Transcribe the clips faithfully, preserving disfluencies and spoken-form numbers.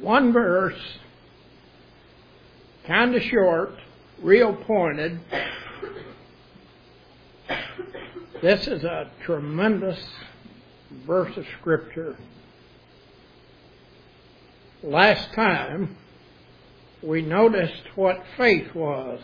One verse, kind of short, real pointed. This is a tremendous verse of Scripture. Last time, we noticed what faith was.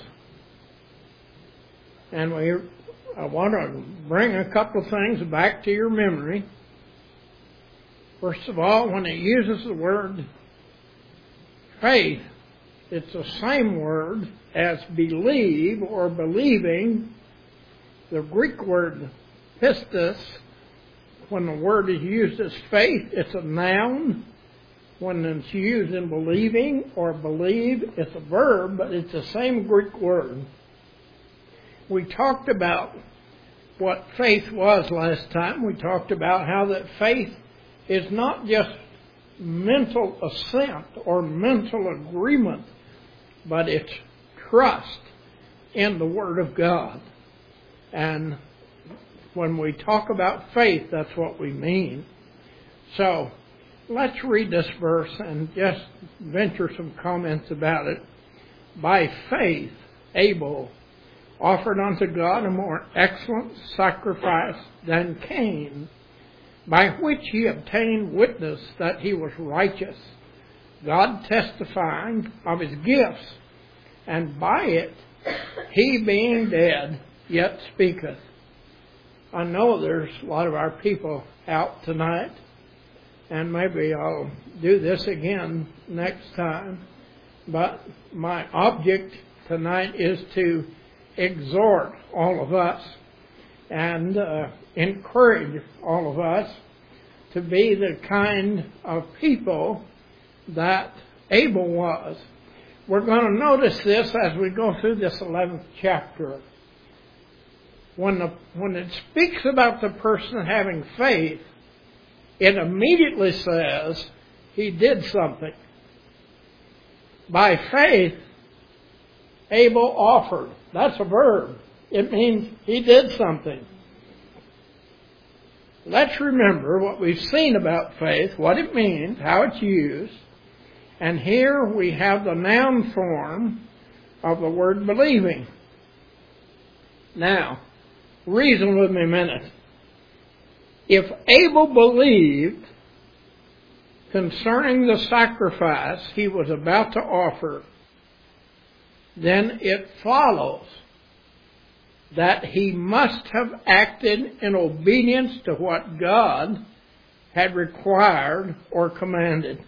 And we, I want to bring a couple of things back to your memory. First of all, when it uses the word faith, it's the same word as believe or believing. The Greek word pistis, when the word is used as faith, it's a noun. When it's used in believing or believe, it's a verb, but it's the same Greek word. We talked about what faith was last time. We talked about how that faith is not just mental assent or mental agreement, but it's trust in the Word of God. And when we talk about faith, that's what we mean. So let's read this verse and just venture some comments about it. By faith, Abel offered unto God a more excellent sacrifice than Cain, by which he obtained witness that he was righteous, God testifying of his gifts, and by it he being dead yet speaketh. I know there's a lot of our people out tonight, and maybe I'll do this again next time, but my object tonight is to exhort all of us and uh, encourage all of us to be the kind of people that Abel was. We're going to notice this as we go through this eleventh chapter. When, the, when it speaks about the person having faith, it immediately says he did something. By faith, Abel offered. That's a verb. It means he did something. Let's remember what we've seen about faith, what it means, how it's used. And here we have the noun form of the word believing. Now, reason with me a minute. If Abel believed concerning the sacrifice he was about to offer, then it follows that he must have acted in obedience to what God had required or commanded.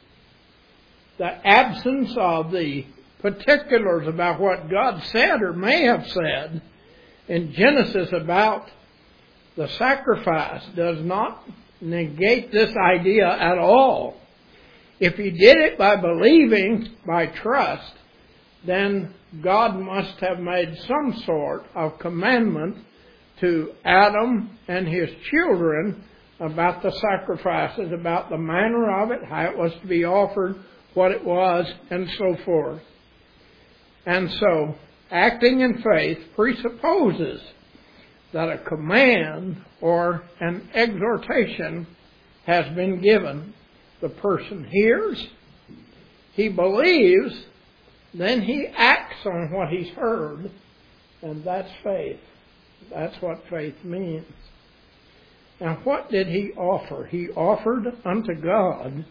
The absence of the particulars about what God said or may have said in Genesis about the sacrifice does not negate this idea at all. If he did it by believing, by trust, then God must have made some sort of commandment to Adam and his children about the sacrifices, about the manner of it, how it was to be offered, what it was, and so forth. And so, acting in faith presupposes that a command or an exhortation has been given. The person hears, he believes, then he acts on what he's heard, and that's faith. That's what faith means. Now, what did he offer? He offered unto God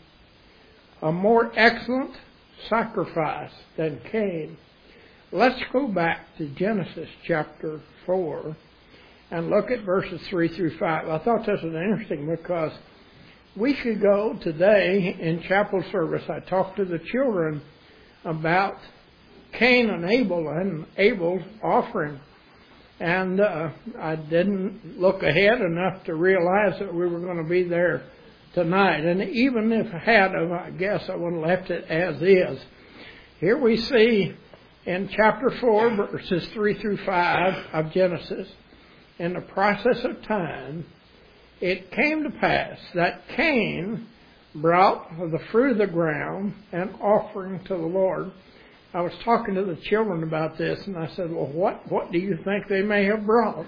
a more excellent sacrifice than Cain. Let's go back to Genesis chapter four and look at verses three through five. I thought this was interesting because weeks ago today in chapel service, I talked to the children about Cain and Abel and Abel's offering. And uh, I didn't look ahead enough to realize that we were going to be there tonight. And even if I had, I guess I would have left it as is. Here we see in chapter four, verses three through five of Genesis, in the process of time, it came to pass that Cain brought of the fruit of the ground an offering to the Lord. I was talking to the children about this, and I said, well, what, what do you think they may have brought?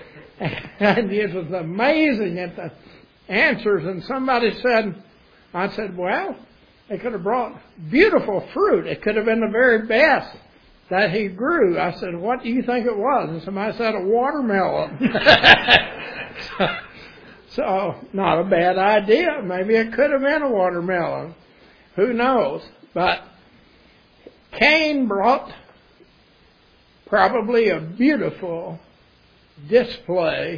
And it was amazing at the answers. And somebody said, I said, well, They could have brought beautiful fruit. It could have been the very best that he grew. I said, what do you think it was? And somebody said, a watermelon. so, so, not a bad idea. Maybe it could have been a watermelon. Who knows? But Cain brought probably a beautiful display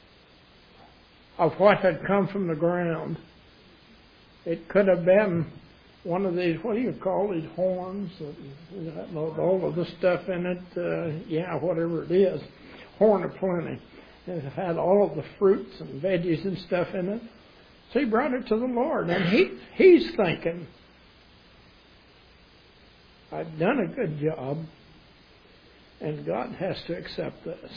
of what had come from the ground. It could have been one of these, what do you call these horns? All of the stuff in it, uh, yeah, whatever it is, horn of plenty. It had all of the fruits and veggies and stuff in it. So he brought it to the Lord, and he he's thinking, I've done a good job, and God has to accept this.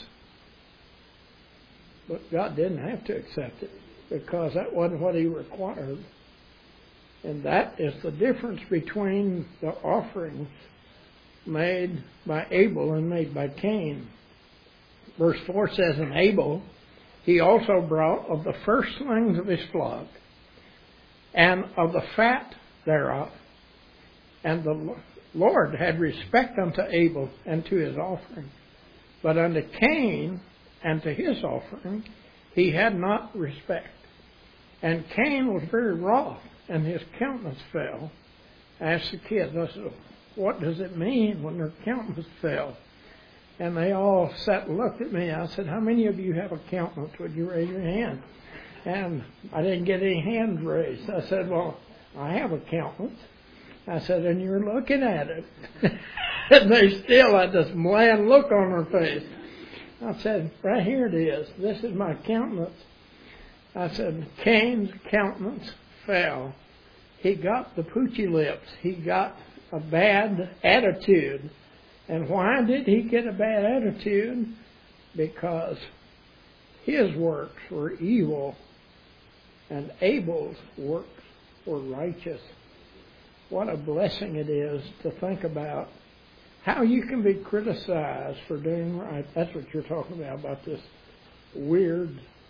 But God didn't have to accept it, because that wasn't what he required. And that is the difference between the offerings made by Abel and made by Cain. Verse four says, and Abel, he also brought of the firstlings of his flock, and of the fat thereof. And the Lord had respect unto Abel and to his offering. But unto Cain and to his offering he had not respect. And Cain was very wroth, and his countenance fell. I asked the kids, I said, what does it mean when their countenance fell? And they all sat and looked at me. I said, how many of you have a countenance? Would you raise your hand? And I didn't get any hands raised. I said, well, I have a countenance. I said, and you're looking at it. And they still had this bland look on their face. I said, right here it is. This is my countenance. I said, Cain's countenance fell. He got the poochy lips. He got a bad attitude. And why did he get a bad attitude? Because his works were evil and Abel's works were righteous. What a blessing it is to think about how you can be criticized for doing right. That's what you're talking about, about this weird,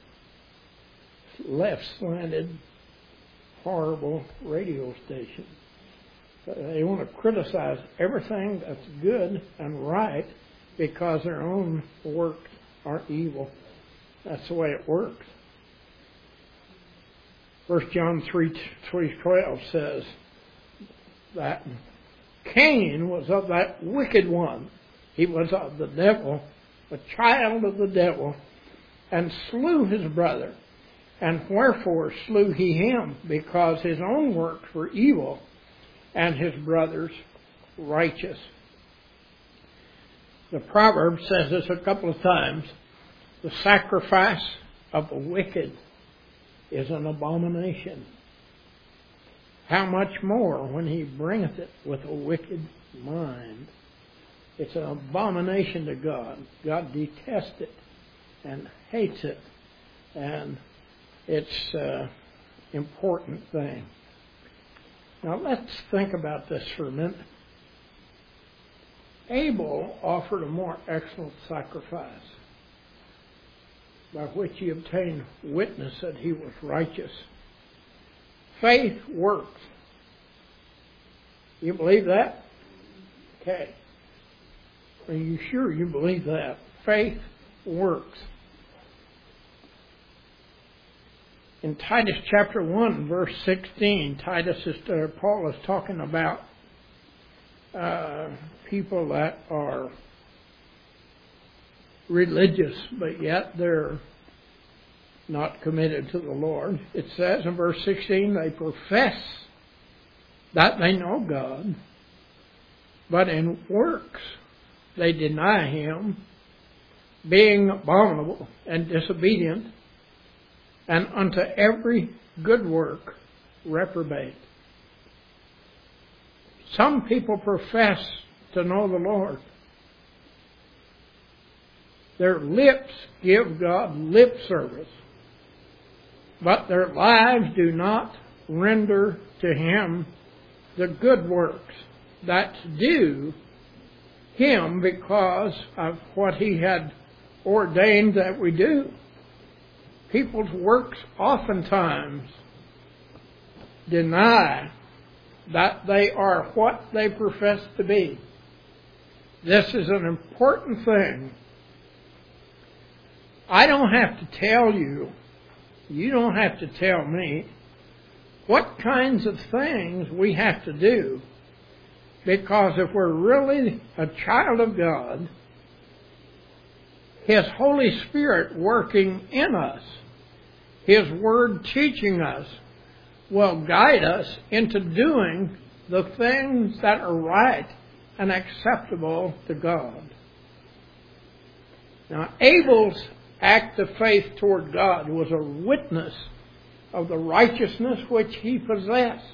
left-slanted, horrible radio station. They want to criticize everything that's good and right because their own works are evil. That's the way it works. First John three twelve says that Cain was of that wicked one. He was of the devil, a child of the devil, and slew his brother. And wherefore slew he him? Because his own works were evil, and his brother's righteous. The proverb says this a couple of times. The sacrifice of the wicked is an abomination. How much more when he bringeth it with a wicked mind? It's an abomination to God. God detests it and hates it. And it's an important thing. Now let's think about this for a minute. Abel offered a more excellent sacrifice by which he obtained witness that he was righteous. Faith works. You believe that? Okay. Are you sure you believe that? Faith works. In Titus chapter one, verse sixteen, Titus is, uh, Paul is talking about uh, people that are religious, but yet they're not committed to the Lord. It says in verse sixteen, they profess that they know God, but in works they deny Him, being abominable and disobedient, and unto every good work reprobate. Some people profess to know the Lord. Their lips give God lip service, but their lives do not render to Him the good works that's due Him because of what He had ordained that we do. People's works oftentimes deny that they are what they profess to be. This is an important thing. I don't have to tell you, you don't have to tell me what kinds of things we have to do, because if we're really a child of God, His Holy Spirit working in us, His Word teaching us, will guide us into doing the things that are right and acceptable to God. Now, Abel's act of faith toward God was a witness of the righteousness which he possessed.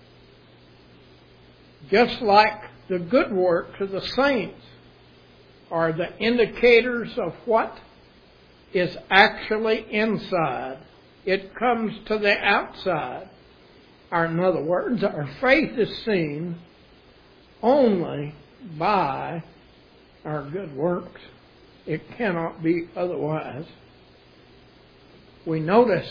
Just like the good works of the saints are the indicators of what is actually inside. It comes to the outside. Or in other words, our faith is seen only by our good works. It cannot be otherwise. We notice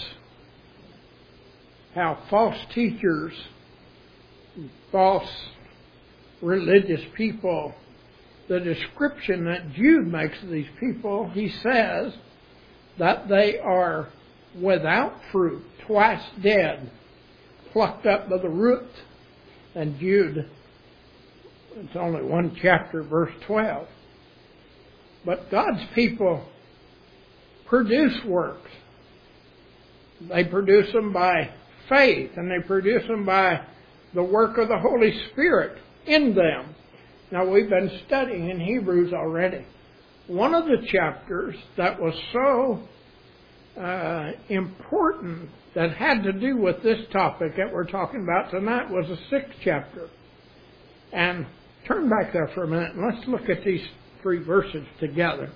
how false teachers, false religious people, the description that Jude makes of these people, he says that they are without fruit, twice dead, plucked up by the root. And Jude, it's only one chapter, verse twelve. But God's people produce works. They produce them by faith, and they produce them by the work of the Holy Spirit in them. Now, we've been studying in Hebrews already. One of the chapters that was so uh, important that had to do with this topic that we're talking about tonight was the sixth chapter. And turn back there for a minute and let's look at these three verses together.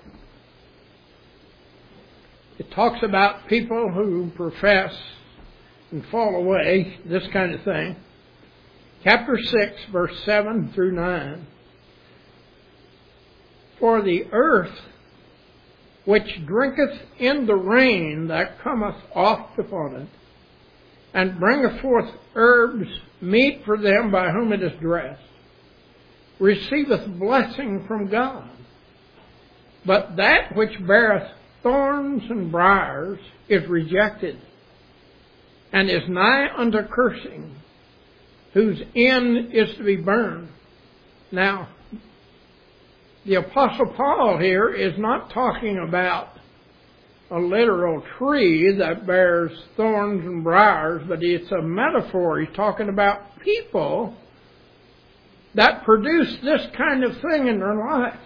It talks about people who profess and fall away, this kind of thing. Chapter six, verse seven through nine. For the earth which drinketh in the rain that cometh oft upon it, and bringeth forth herbs meet for them by whom it is dressed, receiveth blessing from God. But that which beareth thorns and briars is rejected, and is nigh unto cursing, whose end is to be burned. Now, the Apostle Paul here is not talking about a literal tree that bears thorns and briars, but it's a metaphor. He's talking about people that produce this kind of thing in their life.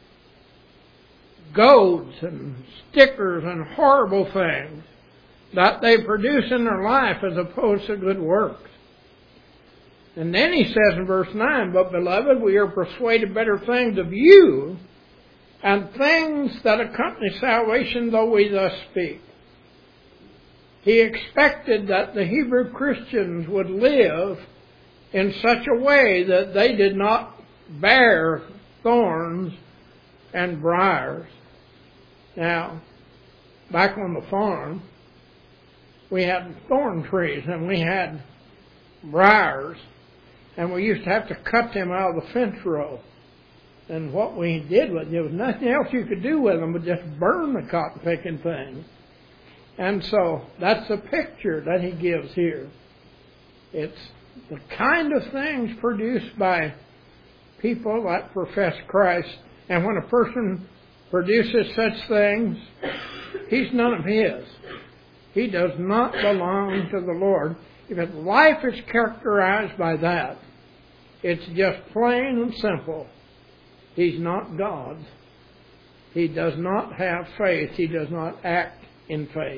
Goads and stickers and horrible things that they produce in their life as opposed to good works. And then he says in verse nine, But beloved, we are persuaded better things of you, and things that accompany salvation, though we thus speak. He expected that the Hebrew Christians would live in such a way that they did not bear thorns and briars. Now, back on the farm, we had thorn trees and we had briars, and we used to have to cut them out of the fence row. And what we did was, there was nothing else you could do with them but just burn the cotton picking thing. And so that's the picture that he gives here. It's the kind of things produced by people that profess Christ. And when a person produces such things, he's none of his. He does not belong to the Lord. If his life is characterized by that, it's just plain and simple. He's not God. He does not have faith. He does not act in faith.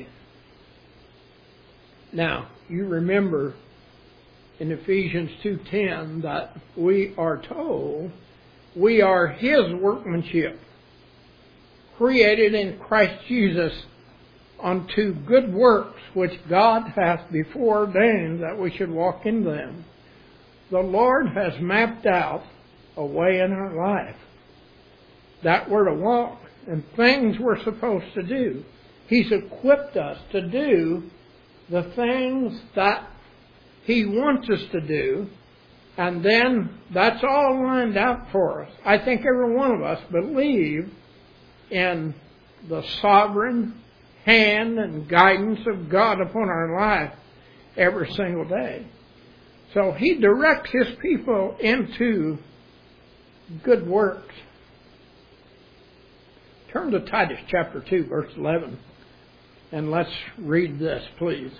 Now, you remember in Ephesians two ten that we are told we are His workmanship, created in Christ Jesus unto good works, which God hath before ordained that we should walk in them. The Lord has mapped out a way in our life that we're to walk and things we're supposed to do. He's equipped us to do the things that He wants us to do And then that's all lined out for us. I think every one of us believe in the sovereign hand and guidance of God upon our life every single day. So He directs His people into good works. Turn to Titus chapter two, verse eleven, and let's read this, please.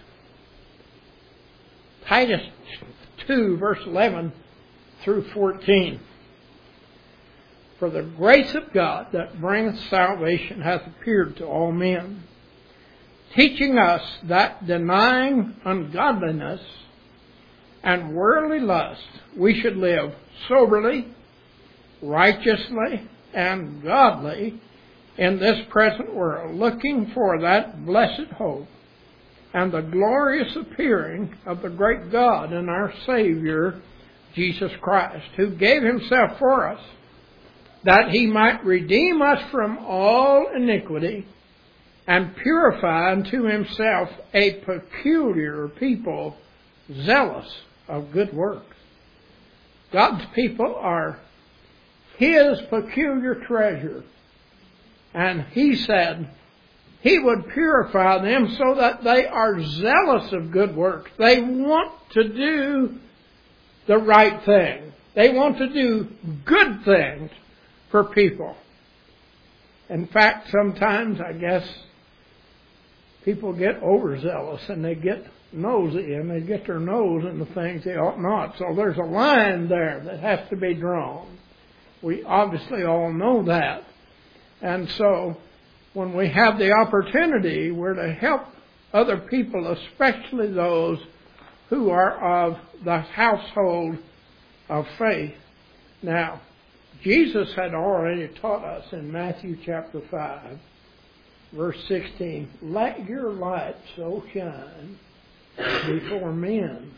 Titus two, verse eleven through fourteen. For the grace of God that bringeth salvation hath appeared to all men, teaching us that denying ungodliness and worldly lust, we should live soberly, righteously, and godly in this present world, looking for that blessed hope and the glorious appearing of the great God and our Savior, Jesus Christ, who gave Himself for us, that He might redeem us from all iniquity and purify unto Himself a peculiar people, zealous of good works. God's people are His peculiar treasure. And He said He would purify them so that they are zealous of good works. They want to do the right thing. They want to do good things for people. In fact, sometimes I guess people get overzealous and they get nosy and they get their nose in the things they ought not. So there's a line there that has to be drawn. We obviously all know that. And so when we have the opportunity, we're to help other people, especially those who are of the household of faith. Now, Jesus had already taught us in Matthew chapter five, verse sixteen, let your light so shine before men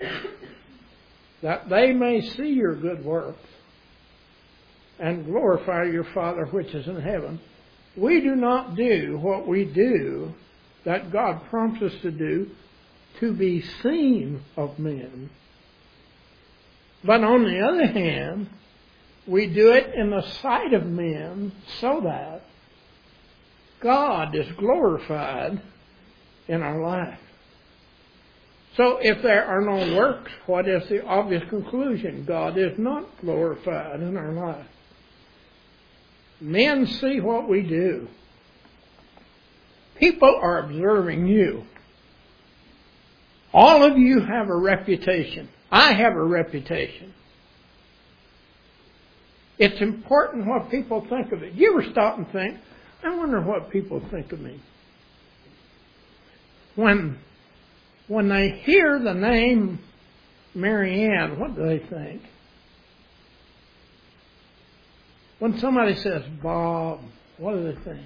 that they may see your good works and glorify your Father which is in heaven. We do not do what we do that God prompts us to do to be seen of men. But on the other hand, we do it in the sight of men so that God is glorified in our life. So if there are no works, what is the obvious conclusion? God is not glorified in our life. Men see what we do. People are observing you. All of you have a reputation. I have a reputation. It's important what people think of it. You ever stop and think, I wonder what people think of me? When, when they hear the name Mary Ann, what do they think? When somebody says Bob, what do they think?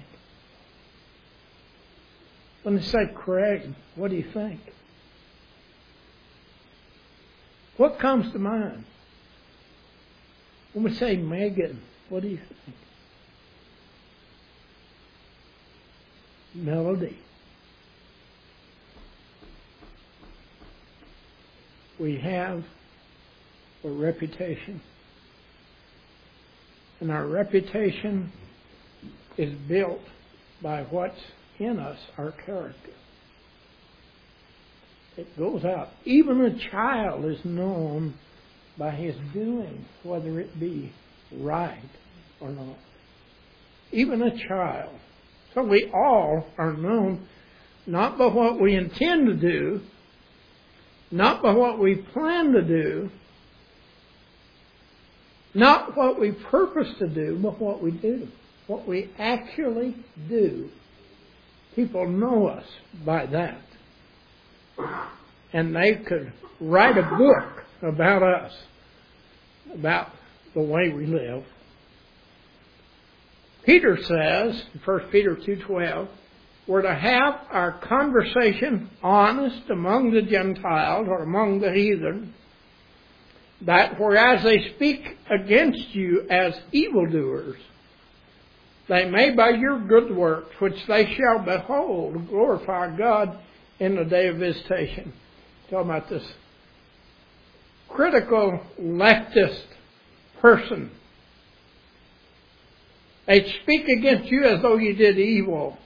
When they say Craig, what do you think? What comes to mind? When we say Megan, what do you think? Melody. We have a reputation. And our reputation is built by what's in us, our character. It goes out. Even a child is known by his doing, whether it be right or not. Even a child. So we all are known not by what we intend to do, not by what we plan to do, not what we purpose to do, but what we do. What we actually do. People know us by that. And they could write a book about us, about the way we live. Peter says, in First Peter two twelve, we're to have our conversation honest among the Gentiles or among the heathen, that whereas they speak against you as evildoers, they may by your good works, which they shall behold, glorify God in the day of visitation. Talking about this critical leftist person. They speak against you as though you did evil.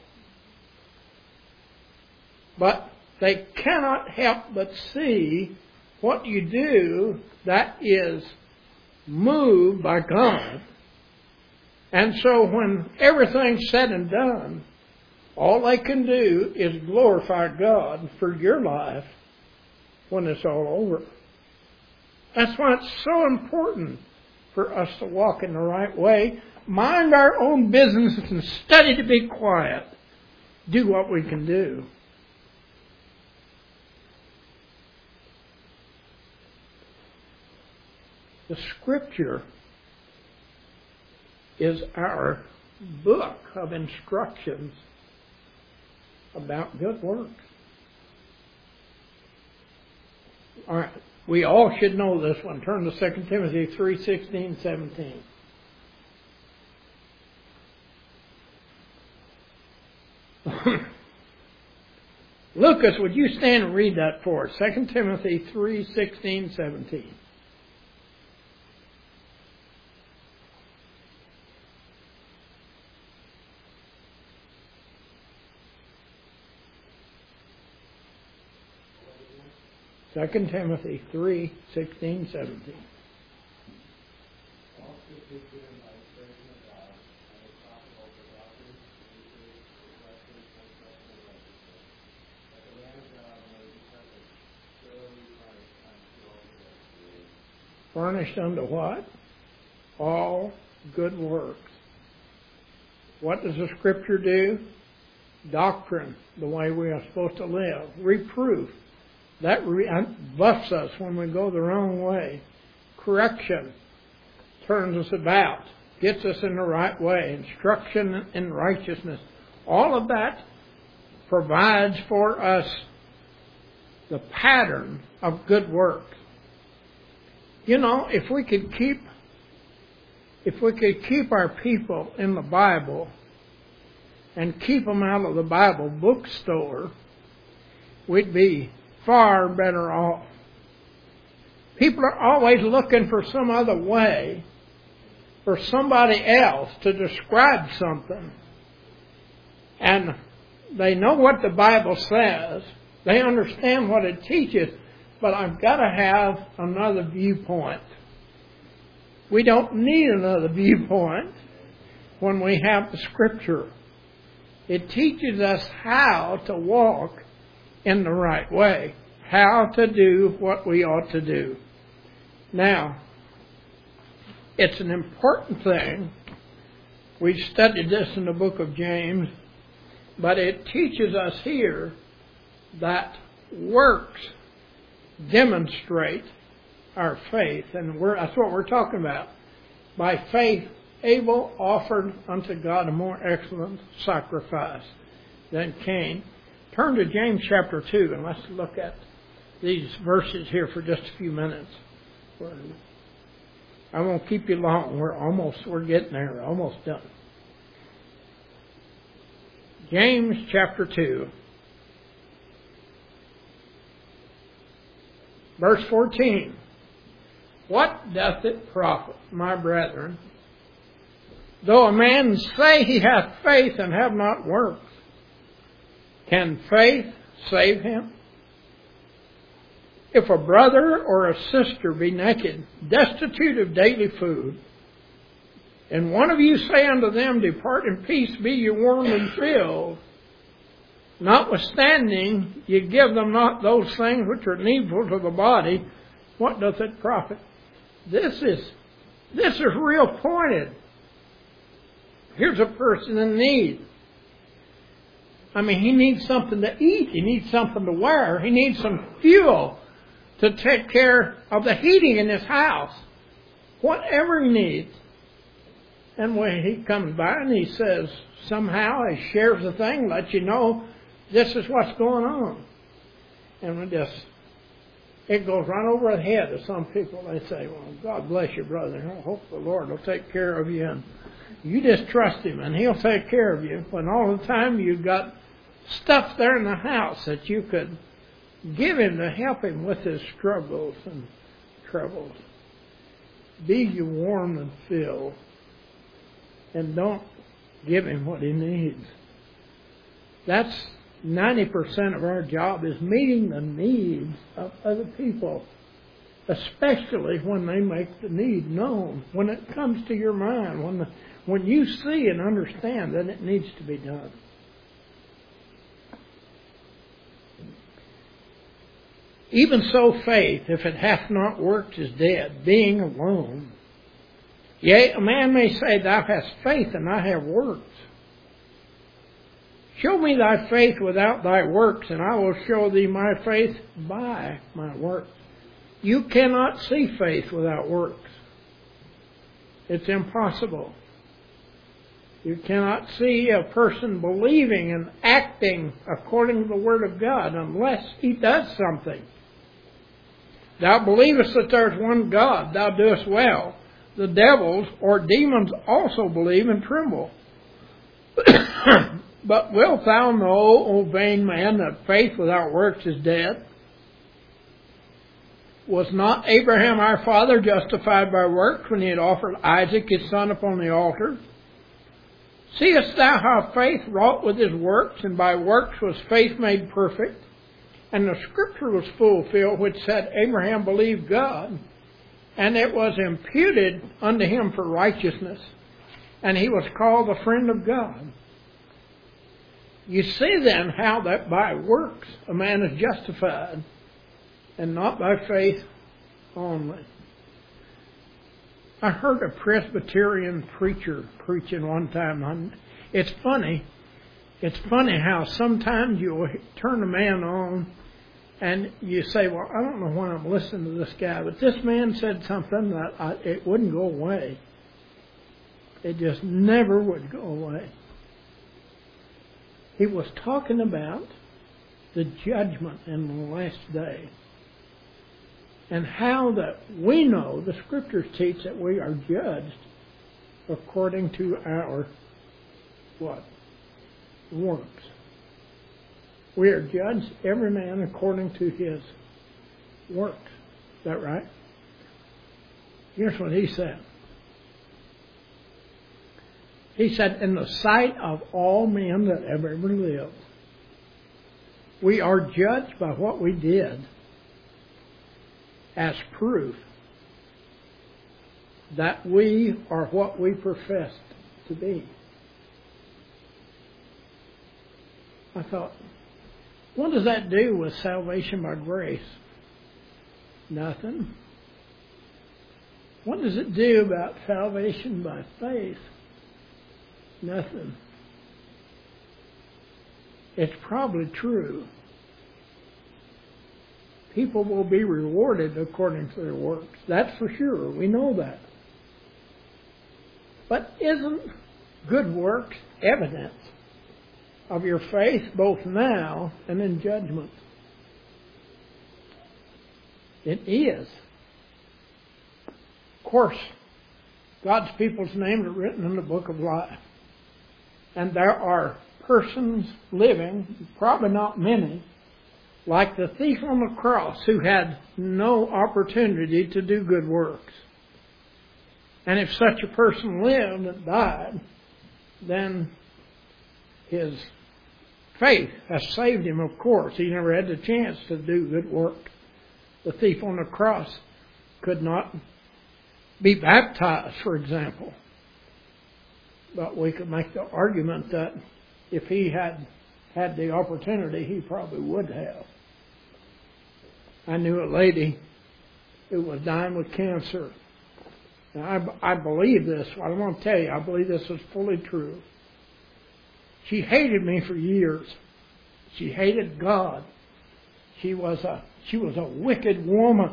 But they cannot help but see what you do that is moved by God. And so when everything's said and done, all they can do is glorify God for your life when it's all over. That's why it's so important for us to walk in the right way, mind our own business, and study to be quiet. Do what we can do. The Scripture is our book of instructions about good works. All right. We all should know this one. Turn to Second Timothy three, sixteen, seventeen. Lucas, would you stand and read that for us? Second Timothy three, sixteen, seventeen. Second Timothy three, sixteen, seventeen. Furnished unto what? All good works. What does the Scripture do? Doctrine, the way we are supposed to live. Reproof. That buffs us when we go the wrong way. Correction turns us about, gets us in the right way. Instruction in righteousness. All of that provides for us the pattern of good works. You know, if we could keep, if we could keep our people in the Bible and keep them out of the Bible bookstore, we'd be far better off. People are always looking for some other way, for somebody else to describe something. And they know what the Bible says. They understand what it teaches. But I've got to have another viewpoint. We don't need another viewpoint when we have the Scripture. It teaches us how to walk in the right way, how to do what we ought to do. Now, it's an important thing. We've studied this in the book of James, but it teaches us here that works demonstrate our faith, and we're, that's what we're talking about. By faith, Abel offered unto God a more excellent sacrifice than Cain. Turn to James chapter two, and let's look at these verses here for just a few minutes. I won't keep you long. We're almost, we're getting there. We're almost done. James chapter two, verse fourteen. What doth it profit, my brethren, though a man say he hath faith and have not works? Can faith save him? If a brother or a sister be naked, destitute of daily food, and one of you say unto them, Depart in peace, be ye warmed and filled, notwithstanding ye give them not those things which are needful to the body, what doth it profit? This is, this is real pointed. Here's a person in need. I mean, he needs something to eat. He needs something to wear. He needs some fuel to take care of the heating in his house. Whatever he needs. And when he comes by and he says, somehow he shares the thing, lets you know this is what's going on. And we just, it goes right over the head of some people. They say, well, God bless you, brother. I hope the Lord will take care of you. And you just trust Him and He'll take care of you. When all the time you've got stuff there in the house that you could give Him to help Him with His struggles and troubles. Be you warm and filled, and don't give him what he needs. That's ninety percent of our job, is meeting the needs of other people, especially when they make the need known, when it comes to your mind, when, the, when you see and understand that it needs to be done. Even so faith, if it hath not worked, is dead, being alone. Yea, a man may say, thou hast faith, and I have works. Show me thy faith without thy works, and I will show thee my faith by my works. You cannot see faith without works. It's impossible. You cannot see a person believing and acting according to the Word of God unless he does something. Thou believest that there is one God, thou doest well. The devils or demons also believe and tremble. But wilt thou know, O vain man, that faith without works is dead? Was not Abraham our father justified by works when he had offered Isaac his son upon the altar? Seest thou how faith wrought with his works, and by works was faith made perfect? And the scripture was fulfilled which said, Abraham believed God, and it was imputed unto him for righteousness, and he was called the friend of God. You see then how that by works a man is justified, and not by faith only. I heard a Presbyterian preacher preaching one time. It's funny. It's funny how sometimes you'll turn a man on and you say, well, I don't know why I'm listening to this guy, but this man said something that I, it wouldn't go away. It just never would go away. He was talking about the judgment in the last day. And how that we know, the Scriptures teach that we are judged according to our, what? Works. We are judged, every man, according to his works. Is that right? Here's what he said. He said, in the sight of all men that have ever lived, we are judged by what we did as proof that we are what we professed to be. I thought, what does that do with salvation by grace? Nothing. What does it do about salvation by faith? Nothing. It's probably true. People will be rewarded according to their works. That's for sure. We know that. But isn't good works evidence of your faith both now and in judgment? It is. Of course, God's people's names are written in the book of life. And there are persons living, probably not many, like the thief on the cross who had no opportunity to do good works. And if such a person lived and died, then his faith has saved him, of course. He never had the chance to do good work. The thief on the cross could not be baptized, for example. But we could make the argument that if he had had the opportunity, he probably would have. I knew a lady who was dying with cancer. Now, I, I believe this. I want to tell you, I believe this is fully true. She hated me for years. She hated God. She was a she was a wicked woman.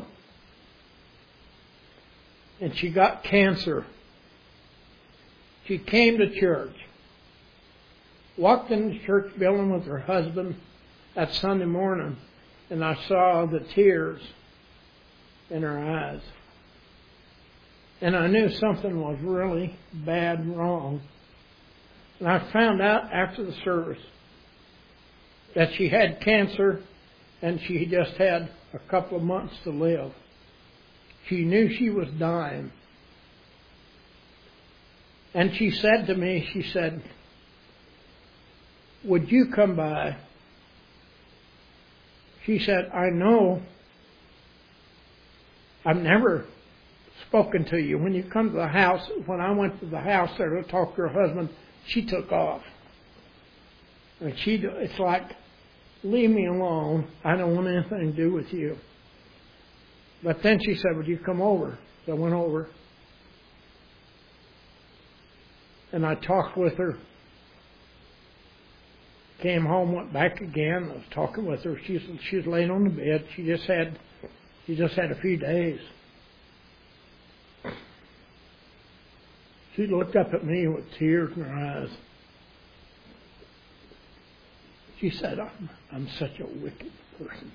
And she got cancer. She came to church. Walked in the church building with her husband that Sunday morning, and I saw the tears in her eyes. And I knew something was really bad and wrong. And I found out after the service that she had cancer and she just had a couple of months to live. She knew she was dying. And she said to me, she said, would you come by? She said, I know I've never spoken to you. When you come to the house, when I went to the house there to talk to her husband, she took off. And she, it's like, leave me alone. I don't want anything to do with you. But then she said, would you come over? So I went over. And I talked with her. Came home, went back again. I was talking with her. She's she's laying on the bed. She just had she just had a few days. She looked up at me with tears in her eyes. She said, I'm, I'm such a wicked person.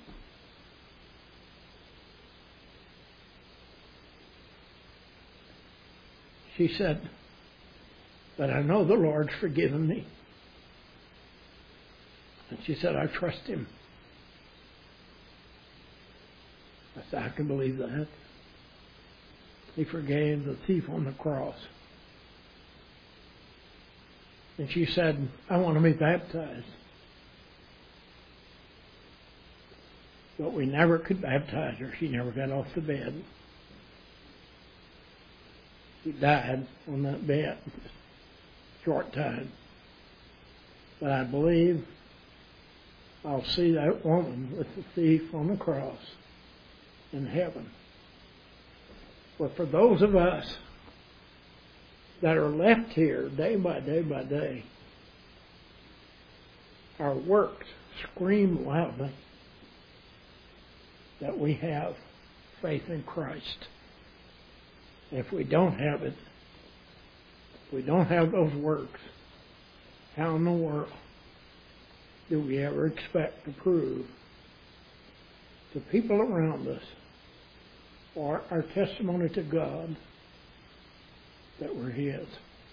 She said, but I know the Lord's forgiven me. And she said, I trust Him. I said, I can believe that. He forgave the thief on the cross. And she said, I want to be baptized. But we never could baptize her. She never got off the bed. She died on that bed. Short time. But I believe I'll see that woman with the thief on the cross in heaven. But for those of us that are left here day by day by day, our works scream loudly that we have faith in Christ. If we don't have it, if we don't have those works, how in the world do we ever expect to prove to people around us or our testimony to God that we're His?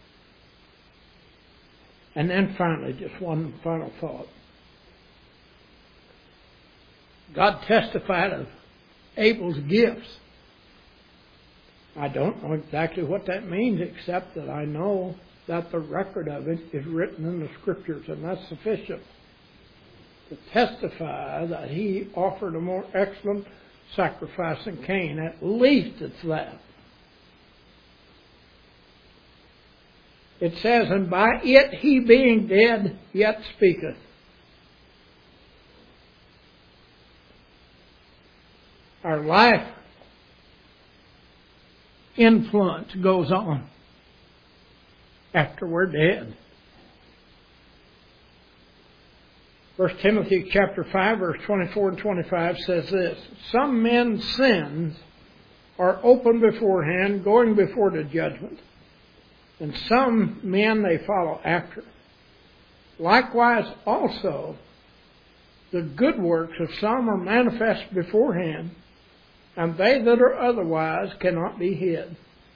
And then finally, just one final thought. God testified of Abel's gifts. I don't know exactly what that means, except that I know that the record of it is written in the Scriptures, and that's sufficient to testify that he offered a more excellent sacrifice than Cain. At least it's that. It says, and by it he being dead yet speaketh. Our life influence goes on after we're dead. First Timothy chapter five, verse twenty-four and twenty-five says this, some men's sins are open beforehand, going before the judgment, and some men they follow after. Likewise also, the good works of some are manifest beforehand, and they that are otherwise cannot be hid.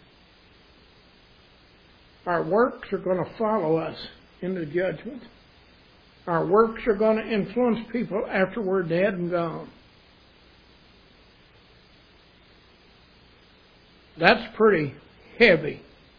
Our works are going to follow us into judgment. Our works are going to influence people after we're dead and gone. That's pretty heavy.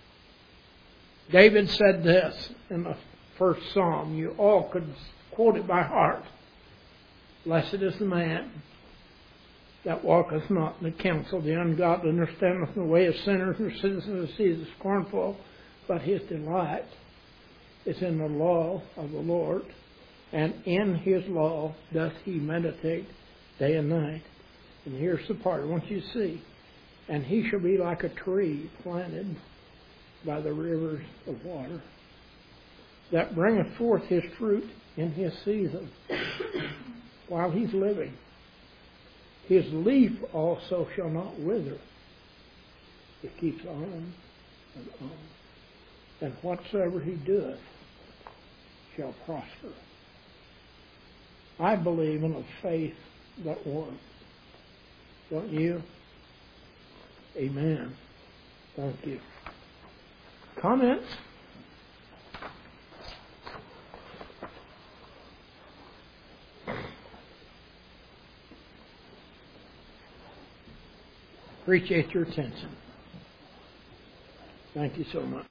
David said this in the first Psalm. You all could quote it by heart. Blessed is the man that walketh not in the counsel of the ungodly, nor standeth in the way of sinners, nor sitteth in the seat of the scornful, but his delight is in the law of the Lord, and in his law doth he meditate day and night. And here's the part I want you to see. And he shall be like a tree planted by the rivers of water, that bringeth forth his fruit in his season, while he's living. His leaf also shall not wither. It keeps on and on. And whatsoever he doeth shall prosper. I believe in a faith that works. Don't you? Amen. Thank you. Comments? Appreciate your attention. Thank you so much.